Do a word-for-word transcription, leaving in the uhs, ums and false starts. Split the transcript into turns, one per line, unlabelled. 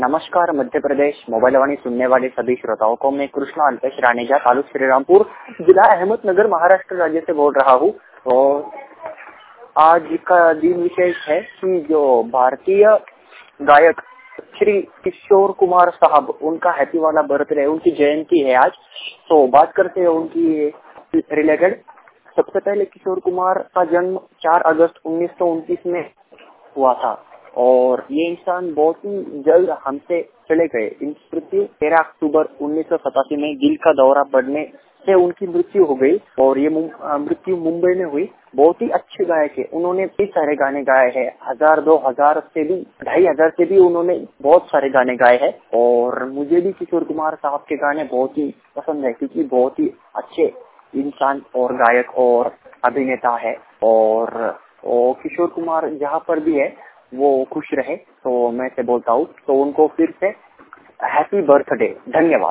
नमस्कार मध्य प्रदेश मोबाइल वाणी सुनने वाले सभी श्रोताओं को मैं कृष्णा अल्पेश राणेजा तालुक श्रीरामपुर जिला अहमदनगर महाराष्ट्र राज्य से बोल रहा हूँ। और आज का दिन विशेष है कि जो भारतीय गायक श्री किशोर कुमार साहब, उनका हैप्पी वाला बर्थडे, उनकी जयंती है आज। तो बात करते हैं उनकी रिलेटेड। सबसे पहले किशोर कुमार का जन्म चार अगस्त उन्नीस सौ उनतीस में हुआ था और ये इंसान बहुत ही जल्द हमसे चले गए। इनकी मृत्यु तेरह अक्टूबर उन्नीस सौ सतासी में दिल का दौरा पड़ने से उनकी मृत्यु हो गई और ये मृत्यु मुंबई में हुई। बहुत ही अच्छे गायक है, उन्होंने कई सारे गाने गाए हैं, हजार दो हजार से भी ढाई हजार से भी उन्होंने बहुत सारे गाने गाए हैं। और मुझे भी किशोर कुमार साहब के गाने बहुत ही पसंद है क्योंकि बहुत ही अच्छे इंसान और गायक और अभिनेता है। और, और किशोर कुमार जहाँ पर भी है वो खुश रहे, तो मैं से बोलता हूँ। तो उनको फिर से हैप्पी बर्थडे, धन्यवाद।